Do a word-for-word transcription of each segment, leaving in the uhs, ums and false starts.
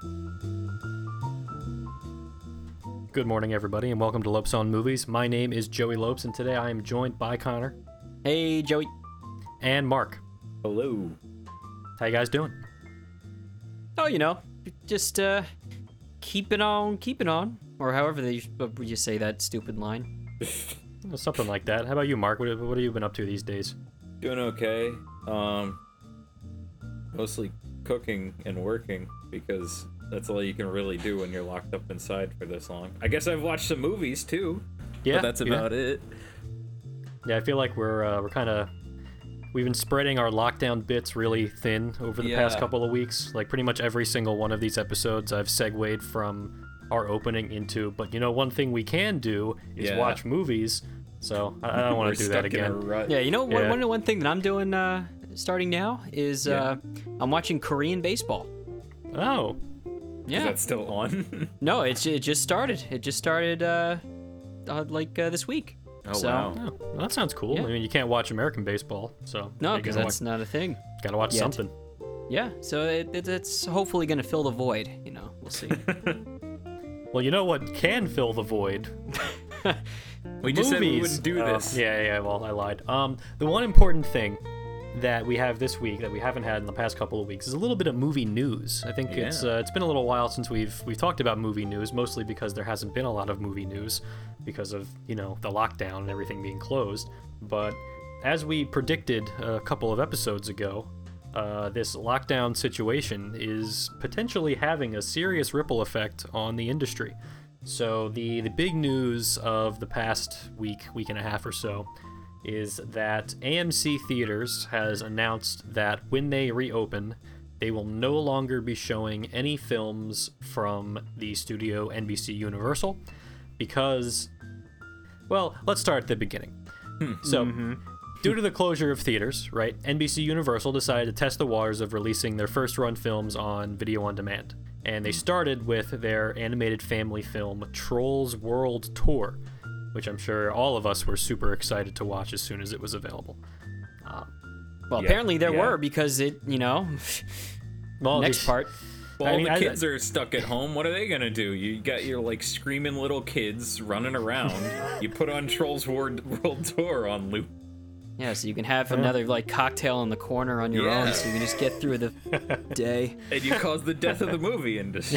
Good morning, everybody, and welcome to Lopes on Movies. My name is Joey Lopes, and today I am joined by Connor. Hey, Joey. And Mark. Hello. How you guys doing? Oh, you know, just uh, keeping on, keeping on, or however they you say that stupid line. Something like that. How about you, Mark? What, what have you been up to these days? Doing okay. Um, mostly cooking and working because that's all you can really do when you're locked up inside for this long. I guess I've watched some movies too. Yeah, but that's about yeah. it. Yeah, I feel like we're uh, we're kind of we've been spreading our lockdown bits really thin over the Yeah. past couple of weeks. Like pretty much every single one of these episodes, I've segued from our opening into. But you know, one thing we can do is Yeah. watch movies. So I, I don't want We're to do that stuck in a again. rut. Yeah, you know, Yeah. one, one one thing that I'm doing uh, starting now is uh, I'm watching Korean baseball. Oh, Is Yeah. that still on? No, it's it just started. It just started uh, uh like uh, this week. Oh, So- wow. oh, well, that sounds cool. Yeah. I mean, you can't watch American baseball, so No, you because gotta that's watch, not a thing. gotta watch yet. something. Yeah, so it, it, it's hopefully gonna fill the void. You know, we'll see. Well, you know what can fill the void? We just said we Movies. wouldn't do Oh, this. yeah, yeah, well, I lied. Um, the one important thing that we have this week that we haven't had in the past couple of weeks is a little bit of movie news. I think it's Yeah. uh, it's been a little while since we've we've talked about movie news, mostly because there hasn't been a lot of movie news because of, you know, the lockdown and everything being closed. But as we predicted a couple of episodes ago, uh, this lockdown situation is potentially having a serious ripple effect on the industry. So the the big news of the past week, week and a half or so, is that A M C Theaters has announced that when they reopen, they will no longer be showing any films from the studio N B C Universal because, well, let's start at the beginning. So, due to the closure of theaters, right, N B C Universal decided to test the waters of releasing their first run films on video on demand. And they started with their animated family film Trolls World Tour, which I'm sure all of us were super excited to watch as soon as it was available. Well, Yeah, apparently there yeah. were because it, you know, Well, next the- part. Well, I all mean, the I- kids are stuck at home. What are they gonna do? You got your like screaming little kids running around. You put on Trolls World World Tour on loop. Yeah, so you can have another like cocktail in the corner on your Yeah. own, so you can just get through the day. And you caused the death of the movie industry.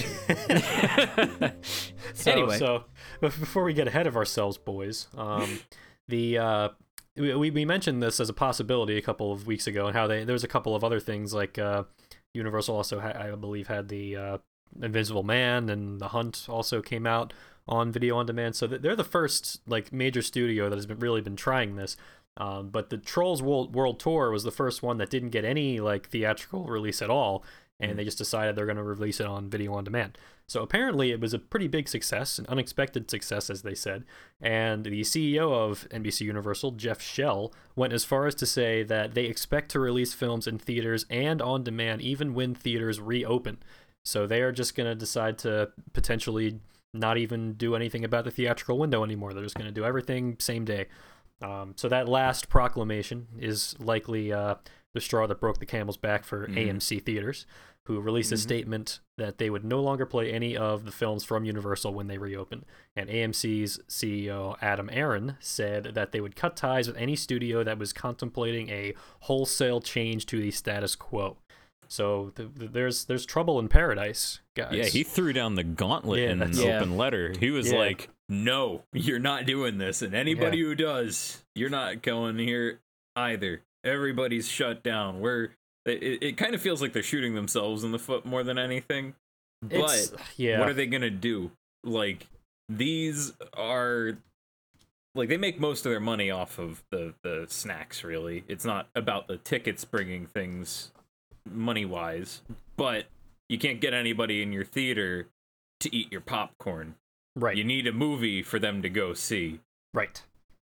So, Anyway. so bef- before we get ahead of ourselves, boys, um, the uh, we we mentioned this as a possibility a couple of weeks ago, and how they there was a couple of other things like uh, Universal also ha- I believe had the uh, Invisible Man, and The Hunt also came out on video on demand. So th- they're the first like major studio that has been really been trying this. Um, but the Trolls World, World Tour was the first one that didn't get any like theatrical release at all, and they just decided they're going to release it on video on demand. So apparently it was a pretty big success, an unexpected success, as they said. And the C E O of N B C Universal, Jeff Shell, went as far as to say that they expect to release films in theaters and on demand even when theaters reopen. So they are just going to decide to potentially not even do anything about the theatrical window anymore. They're just going to do everything same day. Um, so that last proclamation is likely uh, the straw that broke the camel's back for Mhm. A M C Theaters, who released a Mhm. statement that they would no longer play any of the films from Universal when they reopen. And A M C's C E O, Adam Aron, said that they would cut ties with any studio that was contemplating a wholesale change to the status quo. So th- th- there's there's trouble in paradise, guys. Yeah, he threw down the gauntlet Yeah, in an that's- Yeah. open letter. He was Yeah. like, No, you're not doing this. And anybody who does, you're not going here either. Everybody's shut down. We're it, it kind of feels like they're shooting themselves in the foot more than anything. But It's- yeah. what are they gonna do? Like, these are like they make most of their money off of the the snacks. Really, it's not about the tickets bringing things money wise. But you can't get anybody in your theater to eat your popcorn. right, You need a movie for them to go see. right.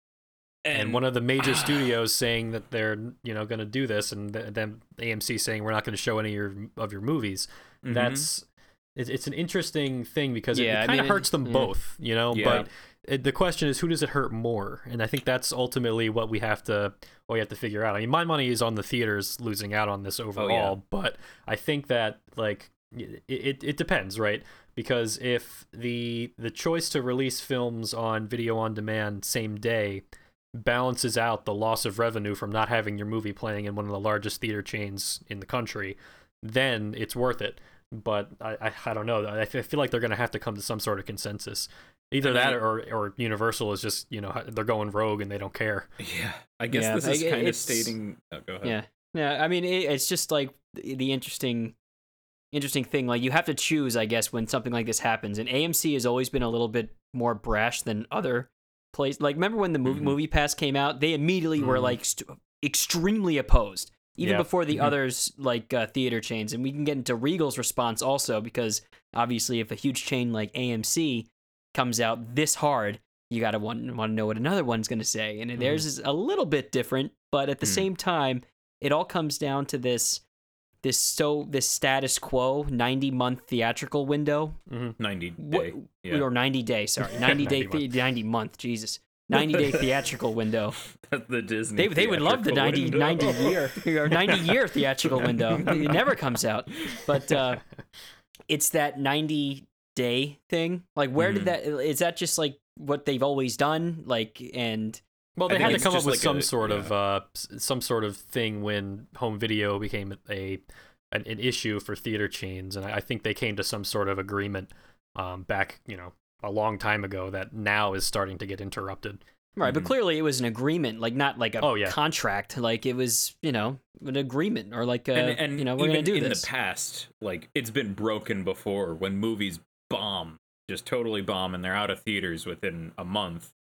And, And one of the major studios saying that they're, you know, going to do this, and th- then A M C saying we're not going to show any of your, of your movies. Mhm. That's it, it's an interesting thing because it- Yeah, I it, kind of mean, hurts them yeah. both, you know. Yeah. But it, the question is, who does it hurt more? And I think that's ultimately what we have to what we have to figure out. I mean, my money is on the theaters losing out on this overall, but I think that like it, it it depends, right? Because if the the choice to release films on video on demand same day balances out the loss of revenue from not having your movie playing in one of the largest theater chains in the country, then it's worth it. But I, I, I don't know. I feel like they're going to have to come to some sort of consensus. Either I mean, that or, or Universal is just, you know, they're going rogue and they don't care. Yeah, I guess Yeah, this is like, kind of it's- stating. Oh, go ahead. Yeah, yeah. I mean, it, it's just like the the interesting, interesting thing. Like you have to choose, I guess, when something like this happens. And A M C has always been a little bit more brash than other places. Like remember when the movie Mhm. Movie Pass came out? They immediately were Mhm. like st- extremely opposed, even Yeah. before the Mhm. others like uh, theater chains. And we can get into Regal's response also because obviously, if a huge chain like A M C comes out this hard, you gotta want want to know what another one's gonna say, and theirs is a little bit different, but at the Mm. same time, it all comes down to this this so this status quo ninety month theatrical window, ninety What- day. Yeah. or ninety day, sorry, ninety day, ninety the- ninety month, Jesus, ninety day theatrical window. That's the Disney. They they would love the theatrical ninety, window. ninety year or ninety year theatrical window. It never comes out, but uh, it's that ninety day thing. Like, where Mhm. did that? Is that just like what they've always done? Like, and Well, I they think had to it's come up just with like some a- sort yeah. of uh, s- some sort of thing when home video became a an, an issue for theater chains, and I, I think they came to some sort of agreement um, back, you know, a long time ago that now is starting to get interrupted. right, but Mhm. clearly it was an agreement, like not like a Oh, yeah. contract. Like it was, you know, an agreement or like a, and, and you know, we're even gonna do in this. the past, like it's been broken before when movies bomb, just totally bomb, and they're out of theaters within a month.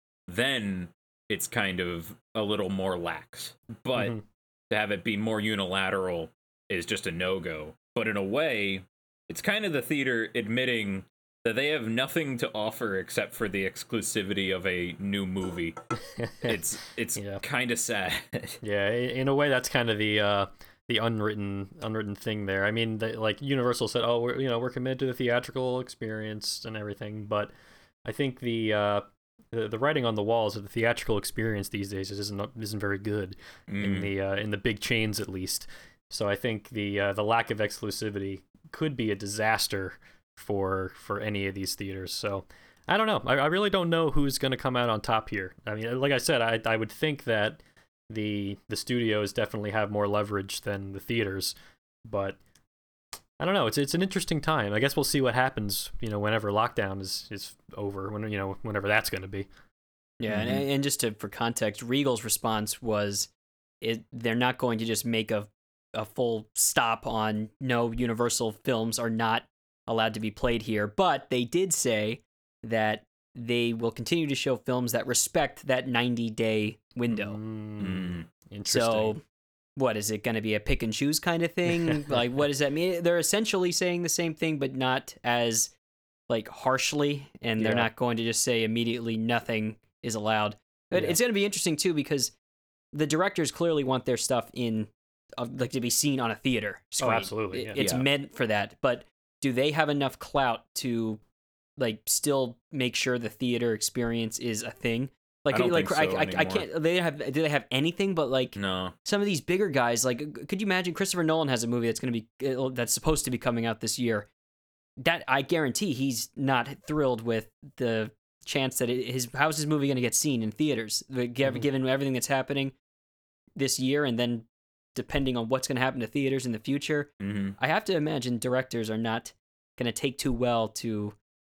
Then it's kind of a little more lax, but Mhm. to have it be more unilateral is just a no-go. But in a way, it's kind of the theater admitting that they have nothing to offer except for the exclusivity of a new movie. It's it's Yeah. kind of sad. Yeah, i- in a way, that's kind of the uh, the unwritten unwritten thing there. I mean, they, like Universal said, oh, we're you know we're committed to the theatrical experience and everything, but I think the uh, the, the writing on the walls of the theatrical experience these days isn't isn't very good in Mm. the uh, in the big chains at least. So I think the uh, the lack of exclusivity could be a disaster for for any of these theaters. So I don't know. I, I really don't know who's going to come out on top here. I mean, like I said, I I would think that the the studios definitely have more leverage than the theaters, but I don't know. It's it's an interesting time. I guess we'll see what happens. You know, whenever lockdown is is over, when you know whenever that's going to be. Yeah, Mhm. and, and just to, for context, Regal's response was, it they're not going to just make a a full stop on no Universal films are not allowed to be played here, but they did say that they will continue to show films that respect that ninety day window. Mm, Mm. interesting. So, what is it going to be, a pick and choose kind of thing? Like, what does that mean? They're essentially saying the same thing, but not as like harshly, and they're Yeah. not going to just say immediately nothing is allowed. But Yeah. it's going to be interesting too because the directors clearly want their stuff in, uh, like, to be seen on a theater screen. absolutely, It- yeah. it's Yeah. meant for that. But do they have enough clout to, like, still make sure the theater experience is a thing? Like, I don't like think I, so I, I anymore. can't. They have. Do they have anything but like No. some of these bigger guys? Like, could you imagine Christopher Nolan has a movie that's going to be uh, that's supposed to be coming out this year? That I guarantee he's not thrilled with the chance that it, his how's his movie going to get seen in theaters, The- given Mhm. given everything that's happening this year, and then depending on what's going to happen to theaters in the future. hmm I have to imagine directors are not going to take too well to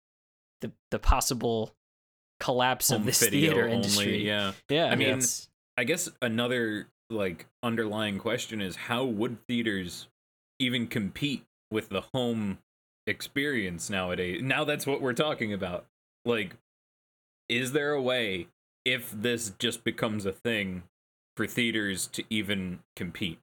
the the possible collapse of Home this video theater only, industry. yeah. yeah. I mean, it's- I guess another like underlying question is how would theaters even compete with the home experience nowadays? Now that's what we're talking about. Like, is there a way, if this just becomes a thing, for theaters to even compete?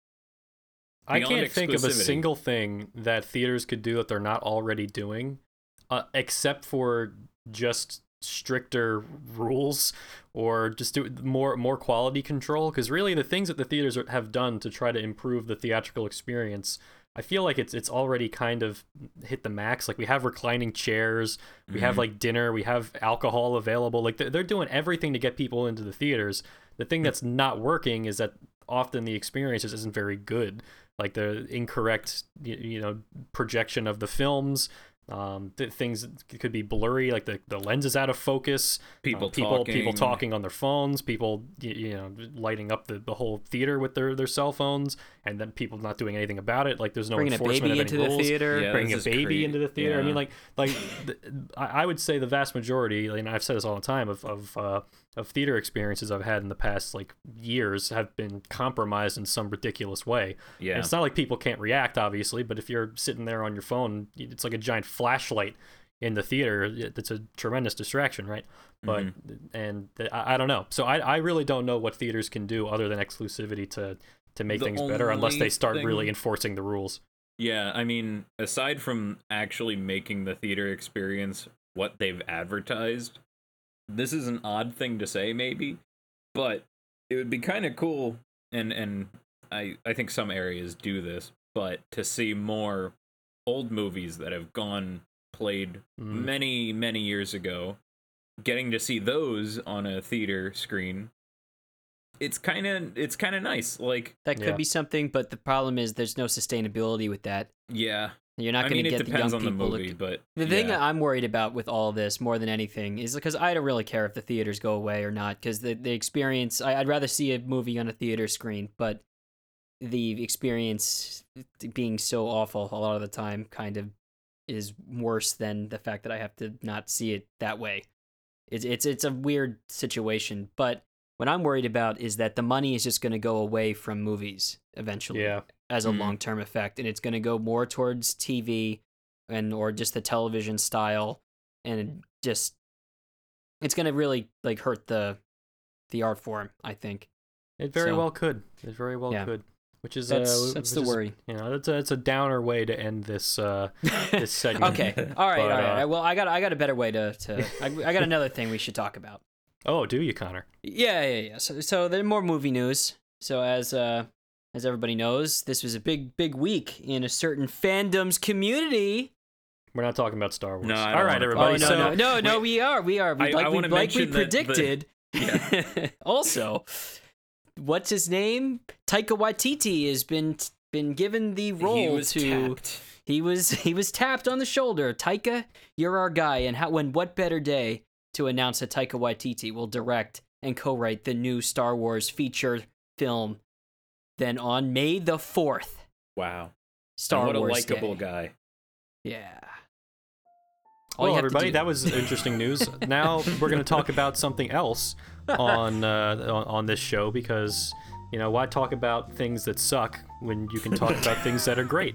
I Beyond can't think of a exclusivity. single thing that theaters could do that they're not already doing, uh, except for just stricter rules or just do more more quality control. Because really, the things that the theaters are- have done to try to improve the theatrical experience, I feel like it's it's already kind of hit the max. Like, we have reclining chairs, we have Mhm. like dinner, we have alcohol available. Like, they're, they're doing everything to get people into the theaters. The thing that's not working is that often the experience just isn't very good. like the incorrect y- you know projection of the films. Um, th- things could be blurry, like the, the lens is out of focus. People uh, people talking. people talking on their phones. People you, you know lighting up the, the whole theater with their, their cell phones, and then people not doing anything about it. Like there's no Bringing a enforcement baby of any into the rules. theater. Yeah, Bringing a this is baby crazy. into the theater. I mean, Yeah. like like the, I I would say the vast majority, and I've said this all the time, of of uh, of theater experiences I've had in the past like years have been compromised in some ridiculous way. Yeah. And it's not like people can't react, obviously, but if you're sitting there on your phone, it's like a giant flashlight in the theater. It's a tremendous distraction, right? But and I, I don't know. So I I really don't know what theaters can do other than exclusivity to to make The things better, unless only they start thing- really enforcing the rules. Yeah, I mean, aside from actually making the theater experience what they've advertised, this is an odd thing to say, maybe, but it would be kind of cool, and and I I think some areas do this, but to see more old movies that have gone played Mm. many many years ago, getting to see those on a theater screen. It's kind of it's kind of nice. Like, That could Yeah. be something, but the problem is there's no sustainability with that. yeah, You're not I going mean, to it get the depends young on the people. movie, to... but The thing yeah. that I'm worried about with all of this more than anything is because I don't really care if the theaters go away or not, because the, the experience, I, I'd rather see a movie on a theater screen, but the experience being so awful a lot of the time kind of is worse than the fact that I have to not see it that way. It's it's it's a weird situation, but what I'm worried about is that the money is just going to go away from movies eventually Yeah. as a Mhm. long-term effect, and it's going to go more towards T V and or just the television style, and just it's going to really like hurt the the art form, I think. It very So- well could. It very well Yeah. could. Which is That's uh, that's which the is, worry. You know, it's a it's a downer way to end this uh this segment. Okay. All right. But, all right. uh, Well, I got I got a better way to to I, I got another thing we should talk about. Oh, do you, Connor? Yeah, yeah, yeah. So, so there's more movie news. So as uh, as everybody knows, this was a big, big week in a certain fandom's community. We're not talking about Star Wars. No, I don't All right, wanna- everybody. oh no, so, no, no, no, wait. we are, we are. We, I- like I we, wanna like we mention that the- predicted. Also, what's his name? Taika Waititi has been been given the role he was to. tapped. He was he was tapped on the shoulder. Taika, you're our guy. And how? When what better day to announce that Taika Waititi will direct and co-write the new Star Wars feature film than on May the fourth, Wow. Star And what Wars a likable Day. guy. Yeah. All you well, have to everybody, do- that was interesting news. Now we're going to talk about something else on, uh, on on this show because you know why talk about things that suck when you can talk about things that are great.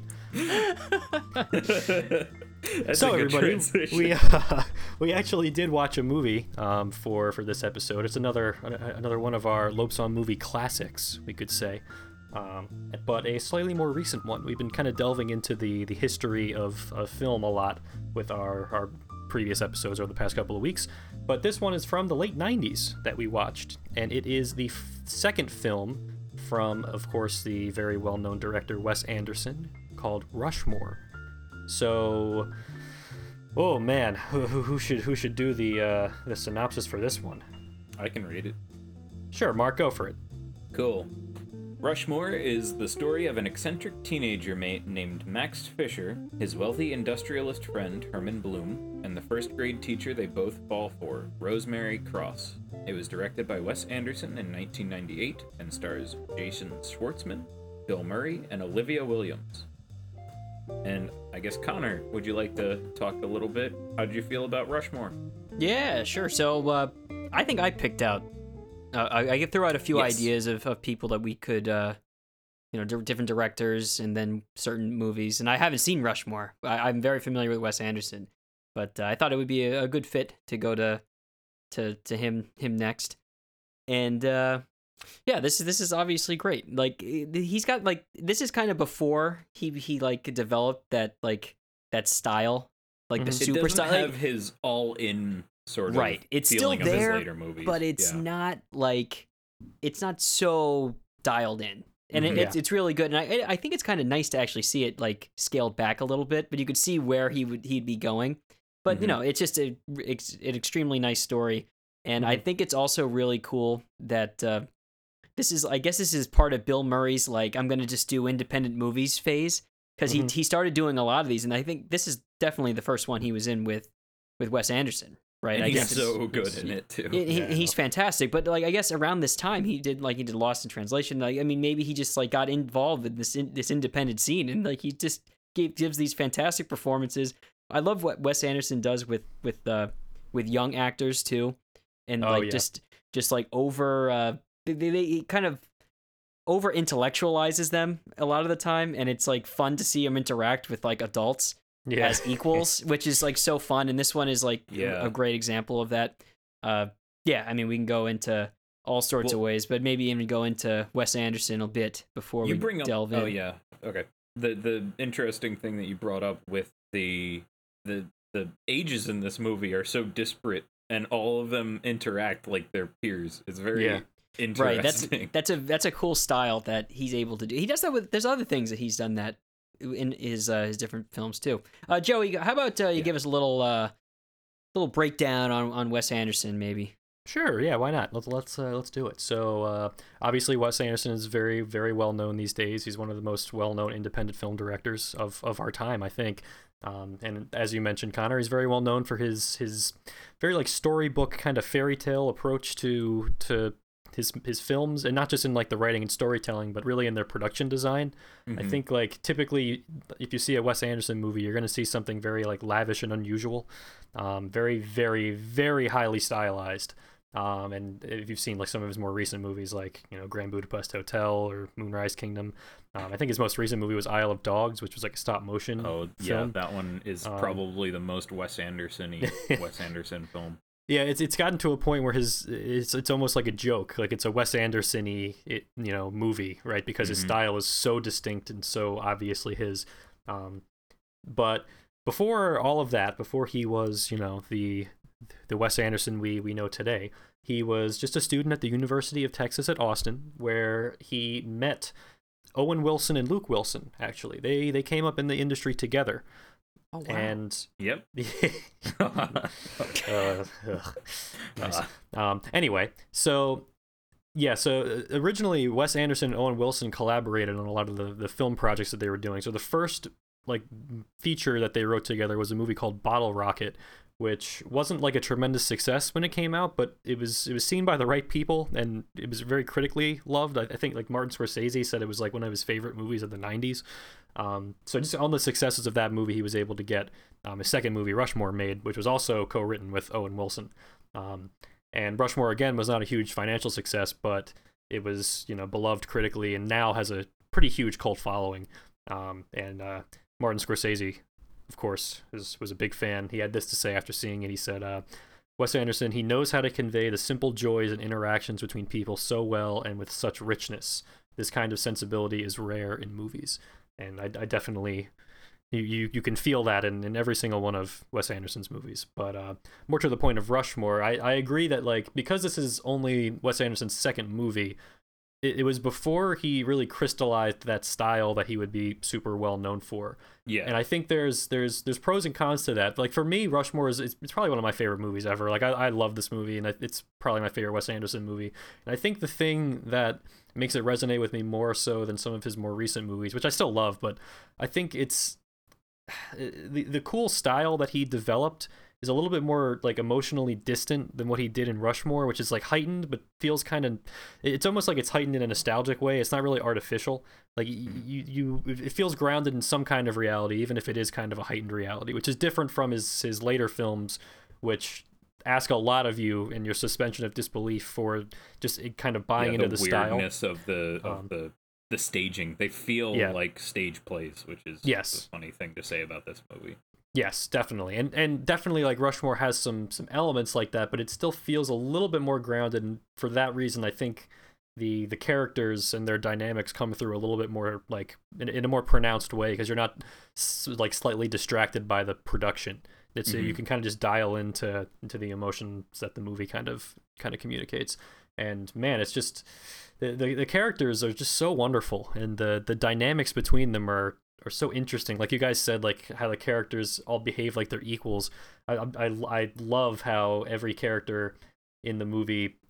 That's so a good everybody, transition. we uh, we actually did watch a movie um, for for this episode. It's another another one of our Lopes on movie classics, we could say, um, but a slightly more recent one. We've been kind of delving into the the history of, of film a lot with our our previous episodes over the past couple of weeks. But this one is from the late nineties that we watched, and it is the f- second film from, of course, the very well-known director Wes Anderson, called Rushmore. So, oh man, who, who, who should who should do the uh, the synopsis for this one? I can read it. Sure, Mark, go for it. Cool. Rushmore is the story of an eccentric teenager ma- named Max Fisher, his wealthy industrialist friend Herman Bloom, and the first grade teacher they both fall for, Rosemary Cross. It was directed by Wes Anderson in nineteen ninety-eight and stars Jason Schwartzman, Bill Murray, and Olivia Williams. And I guess, Connor, would you like to talk a little bit? How did you feel about Rushmore? Yeah, sure. So uh, I think I picked out. Uh, I, I threw out a few Yes. ideas of, of people that we could, uh, you know, di- different directors and then certain movies. And I haven't seen Rushmore. I, I'm very familiar with Wes Anderson, but uh, I thought it would be a, a good fit to go to to to him him next. And uh, yeah, this is this is obviously great. Like he's got like this is kind of before he he like developed that like that style, like the Mhm. It super doesn't style. like- have his all-in sort of Right, it's still feeling of there, his later movies. but it's Yeah. not like it's not so dialed in, and it, Mhm. it's it's really good. And I I think it's kind of nice to actually see it like scaled back a little bit, but you could see where he would he'd be going. But you Mhm. know, it's just a it's an extremely nice story, and I think it's also really cool that uh, this is I guess this is part of Bill Murray's like I'm gonna just do independent movies phase because Mhm. he he started doing a lot of these, and I think this is definitely the first one he was in with with Wes Anderson, right? And I he's guess it's- so good it's- in it too. He, he- Yeah, he's fantastic, but like I guess around this time he did like he did Lost in Translation. Like I mean, maybe he just like got involved in this in, this independent scene, and like he just gave, gives these fantastic performances. I love what Wes Anderson does with with uh with young actors too, and Oh, like yeah. just just like over uh they, they, they he kind of over intellectualizes them a lot of the time, and it's like fun to see him interact with like adults Yeah. as equals, which is like so fun. And this one is like Yeah. a, a great example of that. Uh, yeah, I mean, we can go into all sorts of Well- ways, but maybe even go into Wes Anderson a bit before you we bring up delve in. oh yeah, okay. The the interesting thing that you brought up with the the the ages in this movie are so disparate, and all of them interact like their peers. It's very Yeah. interesting. Right, that's that's a that's a cool style that he's able to do. He does that with. There's other things that he's done that in his uh, his different films too. Uh, Joey, how about uh, you Yeah. give us a little uh, little breakdown on, on Wes Anderson, maybe? Sure, yeah, why not? Let's let's uh, let's do it. So uh, obviously, Wes Anderson is very very well known these days. He's one of the most well known independent film directors of, of our time, I think. Um, and as you mentioned, Connor, he's very well known for his his very like storybook kind of fairy tale approach to to his his films, and not just in like the writing and storytelling, but really in their production design. I Mhm. think like typically, if you see a Wes Anderson movie, you're gonna see something very like lavish and unusual, um, very very very highly stylized. Um, and if you've seen like some of his more recent movies, like you know Grand Budapest Hotel or Moonrise Kingdom, um, I think his most recent movie was Isle of Dogs, which was like a stop motion Oh yeah, film. that one is Um, probably the most Wes Anderson-y Wes Anderson film. Yeah, it's it's gotten to a point where his it's it's almost like a joke, like it's a Wes Anderson-y it, you know movie, right? Because his Mhm. style is so distinct and so obviously his. Um, but before all of that, before he was you know the the Wes Anderson we we know today, he was just a student at the University of Texas at Austin, where he met Owen Wilson and Luke Wilson. Actually, they they came up in the industry together, Oh and Yep. uh, ugh. Nice. Um, anyway, so yeah, so uh, originally Wes Anderson and Owen Wilson collaborated on a lot of the, the film projects that they were doing. So the first like feature that they wrote together was a movie called Bottle Rocket, which wasn't like a tremendous success when it came out, but it was it was seen by the right people and it was very critically loved. I, I think like Martin Scorsese said it was like one of his favorite movies of the nineties. Um, so just on the successes of that movie, he was able to get um, his second movie, Rushmore, made, which was also co-written with Owen Wilson. Um, and Rushmore again was not a huge financial success, but it was you know beloved critically and now has a pretty huge cult following. Um, and uh, Martin Scorsese, of course, was, was a big fan. He had this to say after seeing it. He said, uh, Wes Anderson, he knows how to convey the simple joys and interactions between people so well and with such richness. This kind of sensibility is rare in movies. And I, I definitely, you, you, you can feel that in, in every single one of Wes Anderson's movies. But uh, more to the point of Rushmore, I, I agree that like because this is only Wes Anderson's second movie, it, it was before he really crystallized that style that he would be super well known for. Yeah. And I think there's there's there's pros and cons to that. Like for me, Rushmore is it's, it's probably one of my favorite movies ever. Like I, I love this movie, and it's probably my favorite Wes Anderson movie. And I think the thing that makes it resonate with me more so than some of his more recent movies, which I still love, but I think it's the the cool style that he developed is a little bit more like emotionally distant than what he did in Rushmore, which is like heightened but feels kind of it's almost like it's heightened in a nostalgic way. It's not really artificial. Like you you it feels grounded in some kind of reality, even if it is kind of a heightened reality, which is different from his his later films, which ask a lot of you and your suspension of disbelief for just kind of buying yeah, into the, the style. weirdness of the of Um, the the staging. They feel yeah. like stage plays, which is Yes. the funny thing to say about this movie. Yes, definitely, and and definitely like Rushmore has some some elements like that, but it still feels a little bit more grounded. And for that reason, I think the the characters and their dynamics come through a little bit more like in, in a more pronounced way because you're not s- like slightly distracted by the production. It's Mhm. you can kind of just dial into into the emotions that the movie kind of kind of communicates. And man, it's just the, the the characters are just so wonderful, and the the dynamics between them are are so interesting. Like you guys said, like how the characters all behave like they're equals. I I I love how every character in the movie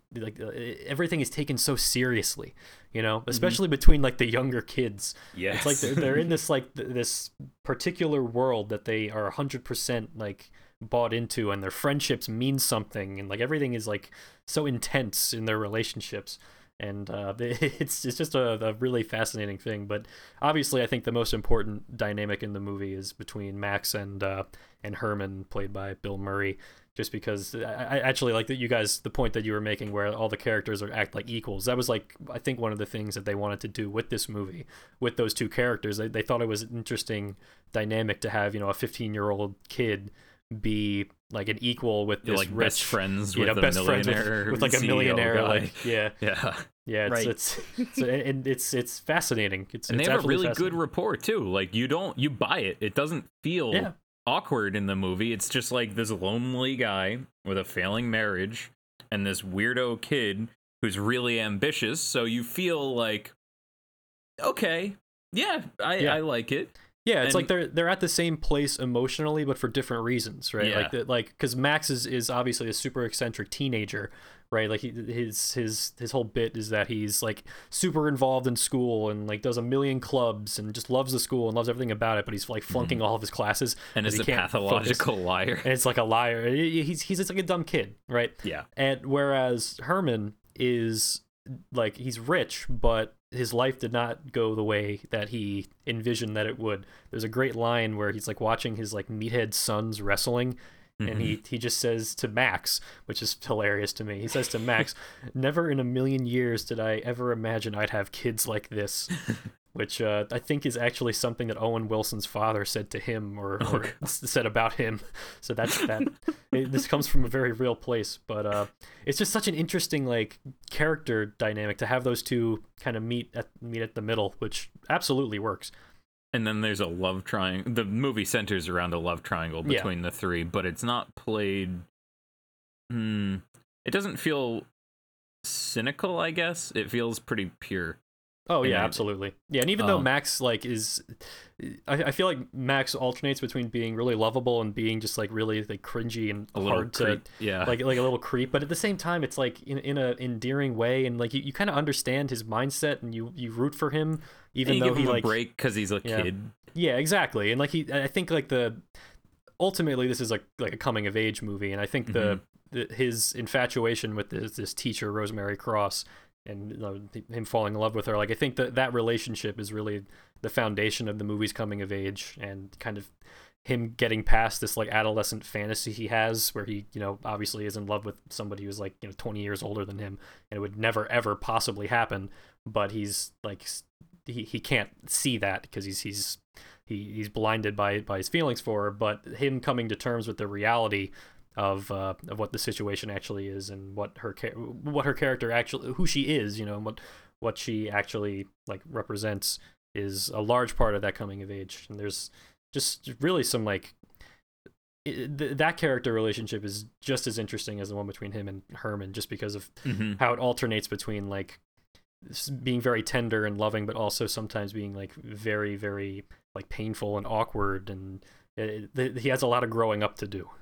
like uh, everything is taken so seriously, you know, Mm-hmm. especially between like the younger kids. Yes. It's like they're, they're in this like th- this particular world that they are one hundred percent like bought into, and their friendships mean something, and like everything is like so intense in their relationships. And uh, it's it's just a, a really fascinating thing. But obviously, I think the most important dynamic in the movie is between Max and uh, and Herman, played by Bill Murray. Just because I, I actually like that you guys, the point that you were making, where all the characters are act like equals. That was like I think one of the things that they wanted to do with this movie, with those two characters. They they thought it was an interesting dynamic to have, you know, a fifteen year old kid be like an equal with You're this like rich, best friends you with know, a best friends millionaire with, with like a C E O millionaire, guy. like yeah, Yeah. yeah, it's Right. it's, it's and it's it's fascinating. It's And it's they have a absolutely really good fascinating. rapport too. Like you don't you buy it. It doesn't feel Yeah. awkward in the movie. It's just like this lonely guy with a failing marriage and this weirdo kid who's really ambitious. So you feel like, okay, yeah, I, Yeah. I like it. Yeah, it's And- like they're they're at the same place emotionally, but for different reasons, right? Yeah. Like the, like because Max is, is obviously a super eccentric teenager, right? Like he, his his his whole bit is that he's like super involved in school and like does a million clubs and just loves the school and loves everything about it, but he's like flunking all of his classes And 'cause is he a can't focus. pathological liar. And it's like a liar. He- He's he's just like a dumb kid, right? Yeah. And whereas Herman is like he's rich, but his life did not go the way that he envisioned that it would. There's a great line where he's like watching his like meathead sons wrestling, and he he just says to Max, which is hilarious to me. He says to Max, "Never in a million years did I ever imagine I'd have kids like this." Which uh, I think is actually something that Owen Wilson's father said to him, or, or s- said about him. So that's that. It, this comes from a very real place, but uh, it's just such an interesting like character dynamic to have those two kind of meet at meet at the middle, which absolutely works. And then there's a love triangle. The movie centers around a love triangle Yeah. between the three, but it's not played. Hmm. It doesn't feel cynical, I guess. It feels pretty pure. Oh yeah, And I- absolutely. Yeah, and even though Um, Max like is, I, I feel like Max alternates between being really lovable and being just like really like cringy and A little hard to creep, yeah. like like a little creep, but at the same time it's like in in a endearing way, and like you, you kind of understand his mindset and you you root for him even and you though give he him like a break because he's a Yeah. kid. yeah, exactly. And like he I think like the ultimately this is like like a coming of age movie, and I think the, the his infatuation with this this teacher Rosemary Cross and you know, him falling in love with her, like I think that that relationship is really the foundation of the movie's coming of age, and kind of him getting past this like adolescent fantasy he has where he, you know, obviously is in love with somebody who's like, you know, twenty years older than him, and it would never ever possibly happen, but he's like s- he, he can't see that because he's he's he, he's blinded by by his feelings for her. But him coming to terms with the reality of uh, of what the situation actually is, and what her cha- what her character actually, who she is, you know, and what what she actually like represents, is a large part of that coming of age. And there's just really some like it, th- that character relationship is just as interesting as the one between him and Herman, just because of Mm-hmm. how it alternates between like s- being very tender and loving, but also sometimes being like very very like painful and awkward, and it, th- he has a lot of growing up to do.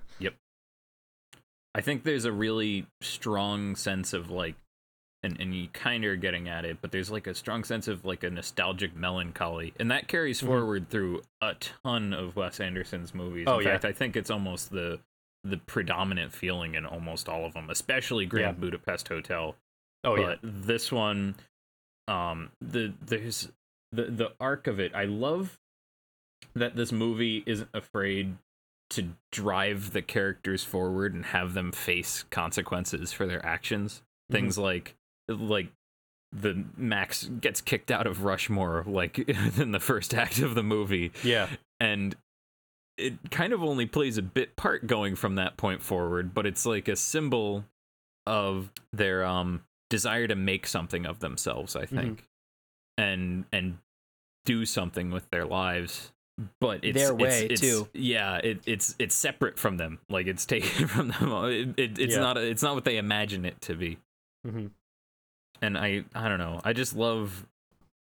I think there's a really strong sense of like, and, and you kind of are getting at it, but there's like a strong sense of like a nostalgic melancholy, and that carries Mhm. forward through a ton of Wes Anderson's movies. Oh, in yeah. fact, I think it's almost the the predominant feeling in almost all of them, especially Grand Yeah. Budapest Hotel. Oh but this one, um, the there's the the arc of it. I love that this movie isn't afraid to drive the characters forward and have them face consequences for their actions. Mhm. Things like like the Max gets kicked out of Rushmore like in the first act of the movie, yeah, and it kind of only plays a bit part going from that point forward, but it's like a symbol of their um desire to make something of themselves, I think. And and do something with their lives. But it's Their it's- way, it's, too. Yeah, it, it's it's separate from them. Like it's taken from them. It, it, it's Yeah. not it's not what they imagine it to be. hmm And I I don't know. I just love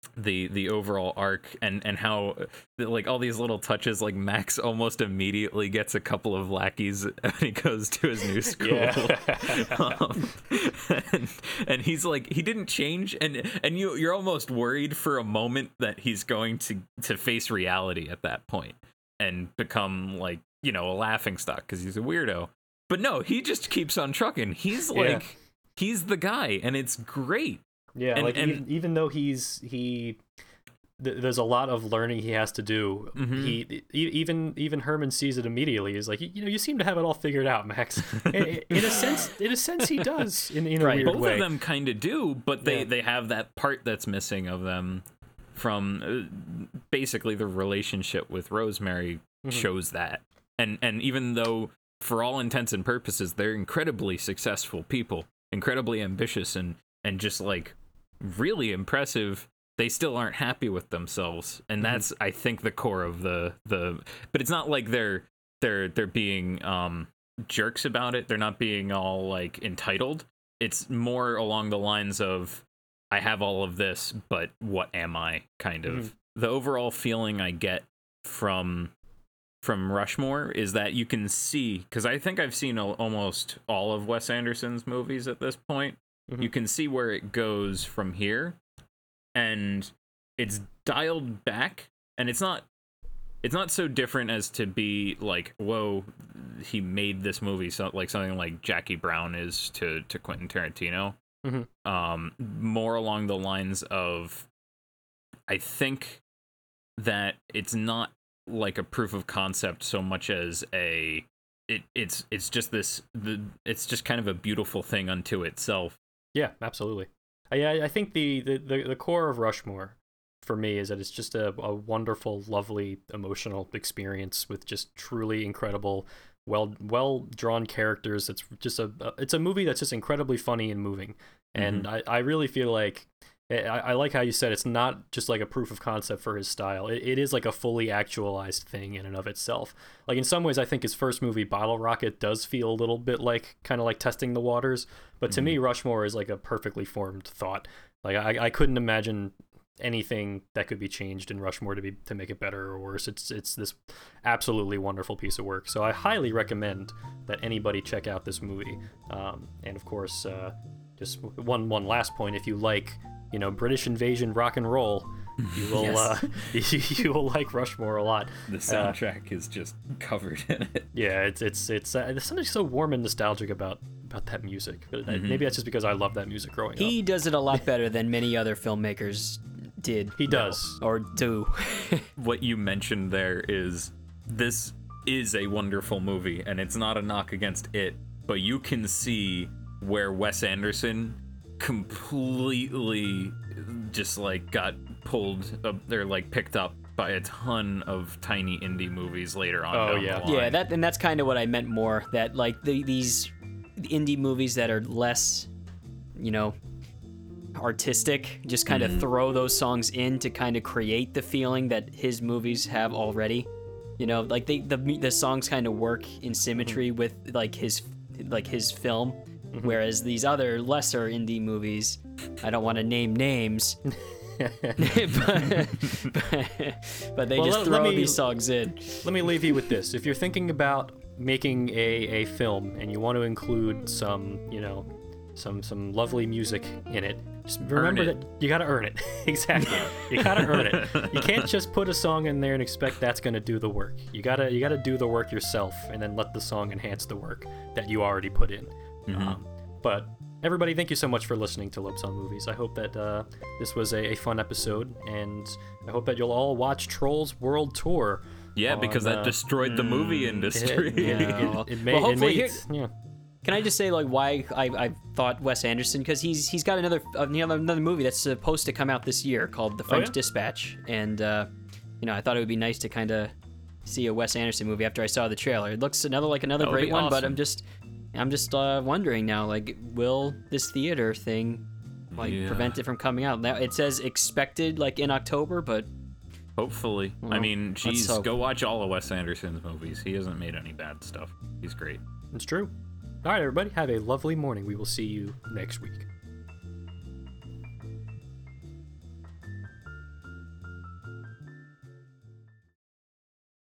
the the overall arc and and how like all these little touches, like Max almost immediately gets a couple of lackeys when he goes to his new school. Yeah. um, and, and he's like, he didn't change, and and you you're almost worried for a moment that he's going to to face reality at that point and become like, you know, a laughing stock because he's a weirdo. But no, he just keeps on trucking. He's like, Yeah. he's the guy, and it's great. Yeah, And- like and- even, even though he's he, th- there's a lot of learning he has to do. Mhm. He e- even even Herman sees it immediately. He's like, you know, you seem to have it all figured out, Max. in, in a sense, in a sense, he does. In, in a Right. weird Both way. of them kind of do, but they Yeah. they have that part that's missing of them from uh, basically the relationship with Rosemary Mhm. shows that. And and even though for all intents and purposes they're incredibly successful people, incredibly ambitious and and just like really impressive, they still aren't happy with themselves. And that's I think the core of the the but it's not like they're they're they're being um jerks about it. They're not being all like entitled. It's more along the lines of, I have all of this, but what am I, kind of. Mhm. The overall feeling I get from from Rushmore is that you can see, because I think I've seen al- almost all of Wes Anderson's movies at this point. Mhm. You can see where it goes from here, and it's dialed back, and it's not it's not so different as to be like, whoa, he made this movie so like something like Jackie Brown is to to Quentin Tarantino. Mhm. Um, more along the lines of, I think that it's not like a proof of concept so much as a it it's it's just this the it's just kind of a beautiful thing unto itself. Yeah, absolutely. I I I think the, the, the, the core of Rushmore for me is that it's just a, a wonderful, lovely, emotional experience with just truly incredible, well well drawn characters. It's just a it's a movie that's just incredibly funny and moving. And I, I really feel like I, I like how you said it's not just like a proof of concept for his style. It, it is like a fully actualized thing in and of itself. Like in some ways, I think his first movie, Bottle Rocket, does feel a little bit like kind of like testing the waters. But to me, Rushmore is like a perfectly formed thought. Like I, I couldn't imagine anything that could be changed in Rushmore to be to make it better or worse. It's it's this absolutely wonderful piece of work. So I highly recommend that anybody check out this movie. Um, and of course, uh, just one one last point: if you like, you know, British invasion rock and roll, you will Yes. uh, you, you will like Rushmore a lot. The soundtrack is just covered in it. Yeah, it's it's it's uh, there's something so warm and nostalgic about about that music. But uh, maybe that's just because I love that music growing He up. does it a lot better than many other filmmakers did. He does. Or do. What you mentioned there is, this is a wonderful movie, and it's not a knock against it, but you can see where Wes Anderson completely just like got pulled up, they're like picked up by a ton of tiny indie movies later on. Oh, down yeah. the line. Yeah, that and that's kind of what I meant more. That like the, these indie movies that are less, you know, artistic, just kind of throw those songs in to kind of create the feeling that his movies have already. You know, like they the the songs kind of work in symmetry with like his like his film, whereas these other lesser indie movies, I don't want to name names. but, but, but they Well, just let- throw let me- these songs in. Let me leave you with this. If you're thinking about making a, a film and you want to include some, you know, some some lovely music in it, just remember it. that you got to earn it. Exactly. You got to earn it. You can't just put a song in there and expect that's going to do the work. You got to you got to do the work yourself and then let the song enhance the work that you already put in. Um, but everybody, thank you so much for listening to Lips on Movies. I hope that uh, this was a, a fun episode, and I hope that you'll all watch Trolls World Tour. Yeah, because on, that uh, destroyed the movie industry. It, it, Yeah. it, it made, Well, it hopefully made, here- yeah. Can I just say like why I, I thought Wes Anderson, because he's he's got another uh, you know, another movie that's supposed to come out this year called The French yeah? Dispatch, and uh, you know I thought it would be nice to kind of see a Wes Anderson movie after I saw the trailer. It looks another like another That would great be one, but awesome. I'm just I'm just uh, wondering now, like, will this theater thing like Yeah. prevent it from coming out? Now it says expected like in October, but Hopefully. I Well, mean, let's geez, hope. go watch all of Wes Anderson's movies. He hasn't made any bad stuff. He's great. It's true. All right, everybody, have a lovely morning. We will see you next week.